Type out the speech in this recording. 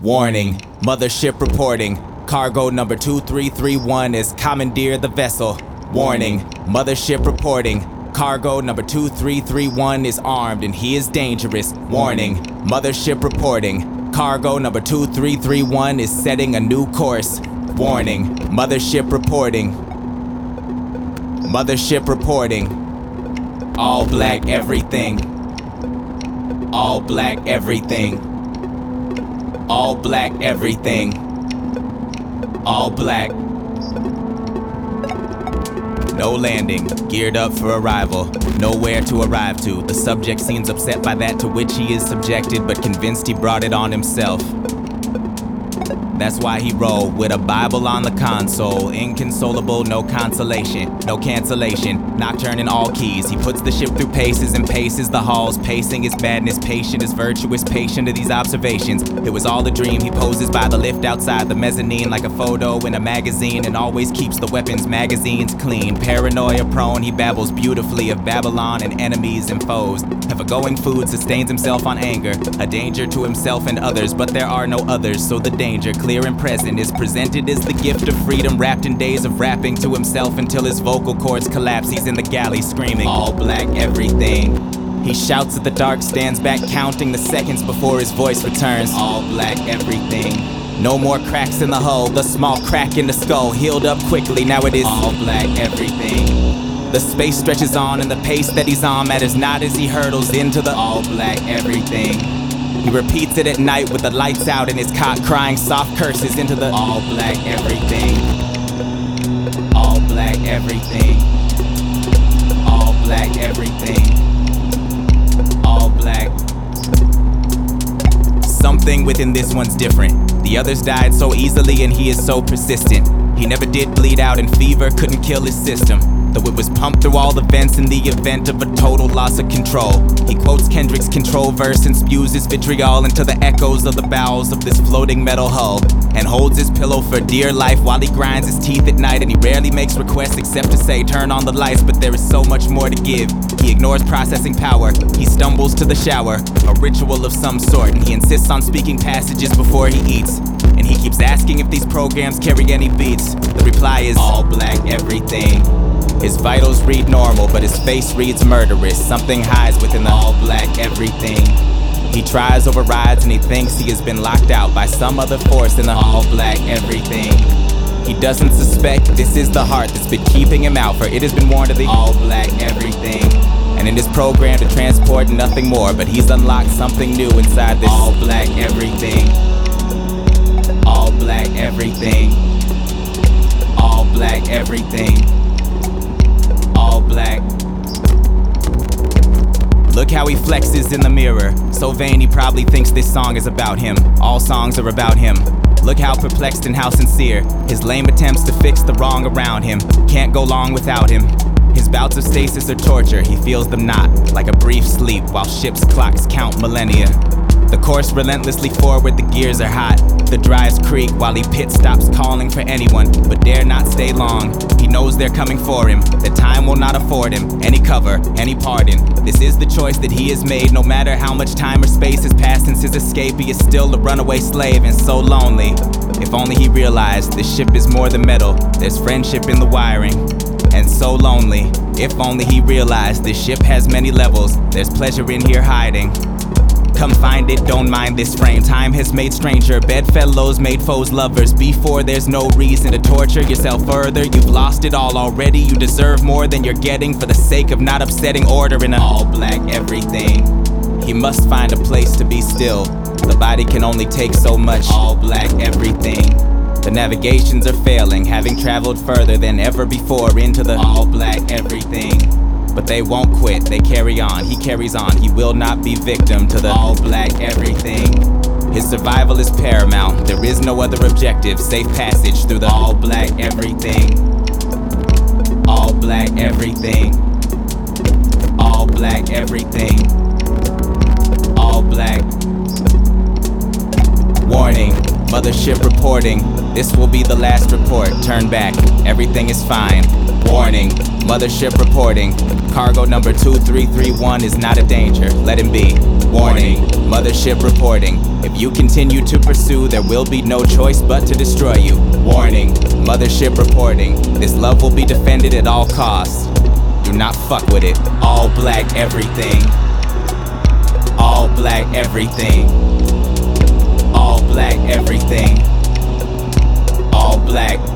Warning, mothership reporting. Cargo number 2331 is commandeer the vessel. Warning, mothership reporting. Cargo number 2331 is armed and he is dangerous. Warning, mothership reporting. Cargo number 2331 is setting a new course. Warning, mothership reporting. Mothership reporting. All black everything. All black everything. All black everything. All black. No landing, geared up for arrival. Nowhere to arrive to. The subject seems upset by that to which he is subjected, but convinced he brought it on himself. That's why he rolled with a Bible on the console. Inconsolable, no consolation, no cancellation. Nocturne in all keys. He puts the ship through paces and paces the halls. Pacing his badness, patient is virtuous, patient of these observations. It was all a dream. He poses by the lift outside the mezzanine like a photo in a magazine, and always keeps the weapons magazines clean. Paranoia prone, he babbles beautifully of Babylon and enemies and foes. Of a going food, sustains himself on anger, a danger to himself and others, but there are no others, so the danger, clear and present, is presented as the gift of freedom, wrapped in days of rapping to himself until his vocal cords collapse. He's in the galley screaming, all black everything. He shouts at the dark, stands back counting the seconds before his voice returns, all black everything. No more cracks in the hull, the small crack in the skull healed up quickly, now it is all black everything. The space stretches on and the pace that he's on matters not as he hurdles into the all black everything. He repeats it at night with the lights out in his cot, crying soft curses into the all black everything. All black everything. All black everything. All black. Something within this one's different. The others died so easily and he is so persistent. He never did bleed out and fever couldn't kill his system, though it was pumped through all the vents in the event of a total loss of control. He quotes Kendrick's control verse and spews his vitriol into the echoes of the bowels of this floating metal hull, and holds his pillow for dear life while he grinds his teeth at night. And he rarely makes requests except to say turn on the lights, but there is so much more to give. He ignores processing power, he stumbles to the shower, a ritual of some sort, and he insists on speaking passages before he eats. And he keeps asking if these programs carry any beats. The reply is all black everything. His vitals read normal, but his face reads murderous. Something hides within the all black everything. He tries, overrides, and he thinks he has been locked out by some other force in the all black everything. He doesn't suspect this is the heart that's been keeping him out, for it has been warned of the all black everything. And in his program to transport nothing more, but he's unlocked something new inside this all black everything. All black everything. All black everything. All black. Look how he flexes in the mirror. So vain he probably thinks this song is about him. All songs are about him. Look how perplexed and how sincere. His lame attempts to fix the wrong around him. Can't go long without him. His bouts of stasis are torture. He feels them not, like a brief sleep while ships' clocks count millennia. The course relentlessly forward, the gears are hot. The drives creak while he pit stops, calling for anyone, but dare not stay long. He knows they're coming for him, that time will not afford him any cover, any pardon. This is the choice that he has made. No matter how much time or space has passed since his escape, he is still a runaway slave and so lonely. If only he realized this ship is more than metal, there's friendship in the wiring. And so lonely. If only he realized this ship has many levels, there's pleasure in here hiding. Come find it, don't mind this frame. Time has made stranger bedfellows, made foes lovers. Before there's no reason to torture yourself further. You've lost it all already. You deserve more than you're getting for the sake of not upsetting order in a all black everything. He must find a place to be still. The body can only take so much. All black everything. The navigations are failing, having traveled further than ever before into the all black everything. But they won't quit, they carry on, he carries on. He will not be victim to the all black everything. His survival is paramount, there is no other objective. Safe passage through the all black everything. All black everything. All black everything. All black. Warning, Mothership reporting. This will be the last report. Turn back, everything is fine. Warning, mothership reporting. Cargo number 2331 is not a danger, let him be. Warning, mothership reporting. If you continue to pursue, there will be no choice but to destroy you. Warning, mothership reporting. This love will be defended at all costs. Do not fuck with it. All black everything. All black everything. All black everything. All black